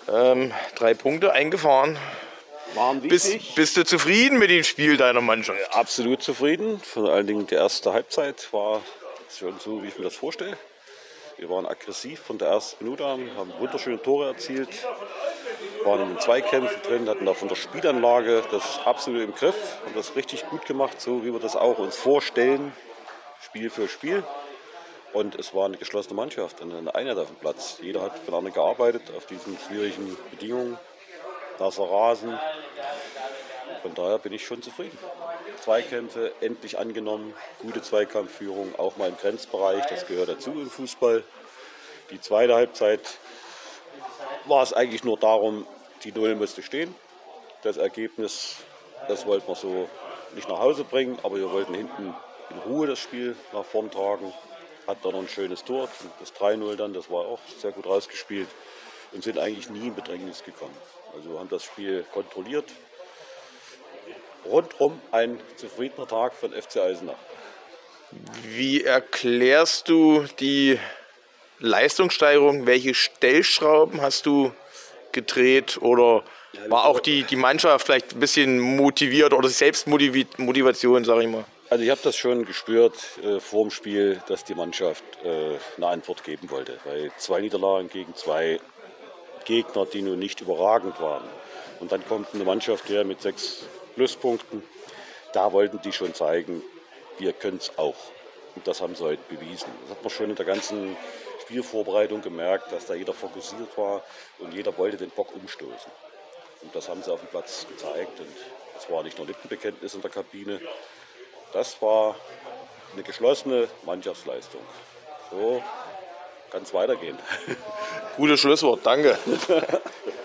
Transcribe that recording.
3 Punkte eingefahren. Waren wichtig. Bist du zufrieden mit dem Spiel deiner Mannschaft? Absolut zufrieden. Vor allen Dingen die erste Halbzeit war schon so, wie ich mir das vorstelle. Wir waren aggressiv von der ersten Minute an, haben wunderschöne Tore erzielt, waren in den Zweikämpfen drin, hatten da von der Spielanlage das absolut im Griff, haben das richtig gut gemacht, so wie wir das auch uns vorstellen, Spiel für Spiel. Und es war eine geschlossene Mannschaft, eine Einheit auf dem Platz. Jeder hat miteinander gearbeitet auf diesen schwierigen Bedingungen, nasser Rasen. Von daher bin ich schon zufrieden. Zweikämpfe endlich angenommen, gute Zweikampfführung, auch mal im Grenzbereich, das gehört dazu im Fußball. Die zweite Halbzeit war es eigentlich nur darum, die Null musste stehen. Das Ergebnis, das wollten wir so nicht nach Hause bringen, aber wir wollten hinten in Ruhe das Spiel nach vorn tragen. Hat dann noch ein schönes Tor, das 3-0 dann, das war auch sehr gut rausgespielt und sind eigentlich nie in Bedrängnis gekommen. Also wir haben das Spiel kontrolliert. Rundrum ein zufriedener Tag von FC Eisenach. Wie erklärst du die Leistungssteigerung? Welche Stellschrauben hast du gedreht? Oder war auch die Mannschaft vielleicht ein bisschen motiviert oder Selbstmotivation, sage ich mal? Also ich habe das schon gespürt vor dem Spiel, dass die Mannschaft eine Antwort geben wollte. Bei 2 Niederlagen gegen 2 Gegner, die nun nicht überragend waren. Und dann kommt eine Mannschaft her mit 6 Pluspunkten. Da wollten die schon zeigen, wir können es auch. Und das haben sie heute bewiesen. Das hat man schon in der ganzen Spielvorbereitung gemerkt, dass da jeder fokussiert war und jeder wollte den Bock umstoßen. Und das haben sie auf dem Platz gezeigt. Und es war nicht nur Lippenbekenntnis in der Kabine. Das war eine geschlossene Mannschaftsleistung. So kann es weitergehen. Gutes Schlusswort, danke.